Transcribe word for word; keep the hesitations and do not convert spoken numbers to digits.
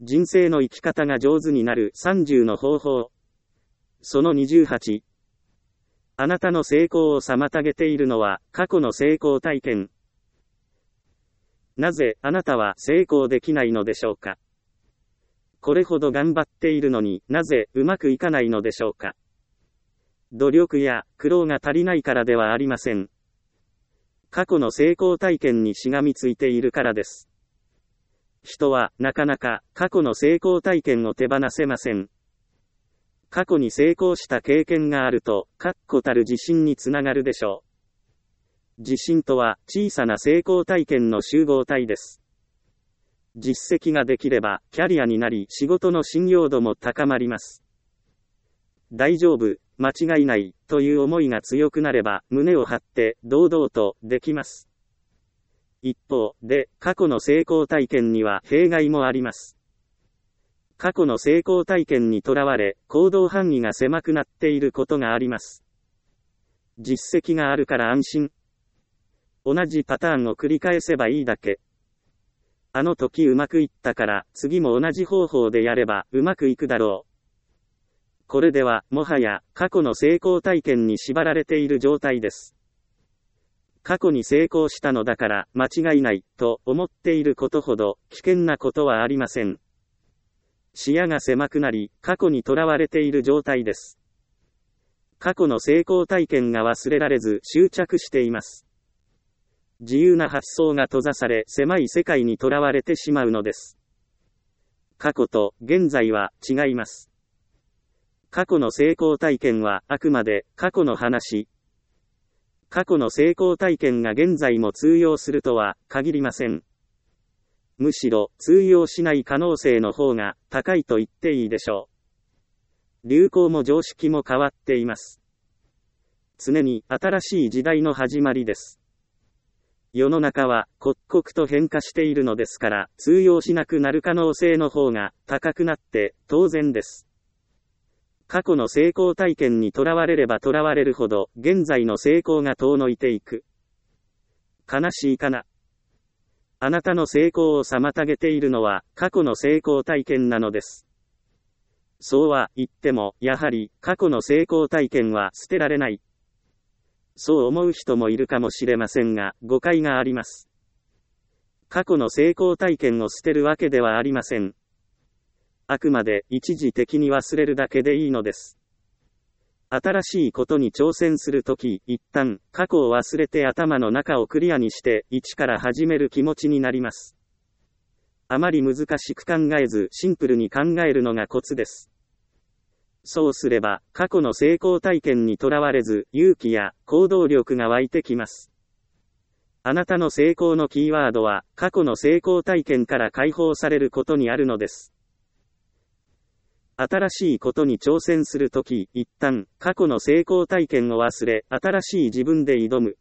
人生の生き方が上手になるさんじゅうの方法。そのにじゅうはち。あなたの成功を妨げているのは過去の成功体験。なぜあなたは成功できないのでしょうか。これほど頑張っているのになぜうまくいかないのでしょうか。努力や苦労が足りないからではありません。過去の成功体験にしがみついているからです。人はなかなか過去の成功体験を手放せません。過去に成功した経験があると確固たる自信につながるでしょう。自信とは小さな成功体験の集合体です。実績ができればキャリアになり仕事の信用度も高まります。大丈夫、間違いないという思いが強くなれば胸を張って堂々とできます。一方で過去の成功体験には弊害もあります。過去の成功体験にとらわれ行動範囲が狭くなっていることがあります。実績があるから安心。同じパターンを繰り返せばいいだけ。あの時うまくいったから次も同じ方法でやればうまくいくだろう。これではもはや過去の成功体験に縛られている状態です。過去に成功したのだから間違いないと思っていることほど危険なことはありません。視野が狭くなり過去にとらわれている状態です。過去の成功体験が忘れられず執着しています。自由な発想が閉ざされ狭い世界にとらわれてしまうのです。過去と現在は違います。過去の成功体験はあくまで過去の話。過去の成功体験が現在も通用するとは限りません。むしろ通用しない可能性の方が高いと言っていいでしょう。流行も常識も変わっています。常に新しい時代の始まりです。世の中は刻々と変化しているのですから通用しなくなる可能性の方が高くなって当然です。過去の成功体験にとらわれればとらわれるほど現在の成功が遠のいていく。悲しいかな。あなたの成功を妨げているのは過去の成功体験なのです。そうは言ってもやはり過去の成功体験は捨てられない。そう思う人もいるかもしれませんが誤解があります。過去の成功体験を捨てるわけではありません。あくまで一時的に忘れるだけでいいのです。新しいことに挑戦するとき、一旦過去を忘れて頭の中をクリアにして一から始める気持ちになります。あまり難しく考えずシンプルに考えるのがコツです。そうすれば過去の成功体験にとらわれず勇気や行動力が湧いてきます。あなたの成功のキーワードは過去の成功体験から解放されることにあるのです。新しいことに挑戦するとき、一旦過去の成功体験を忘れ、新しい自分で挑む。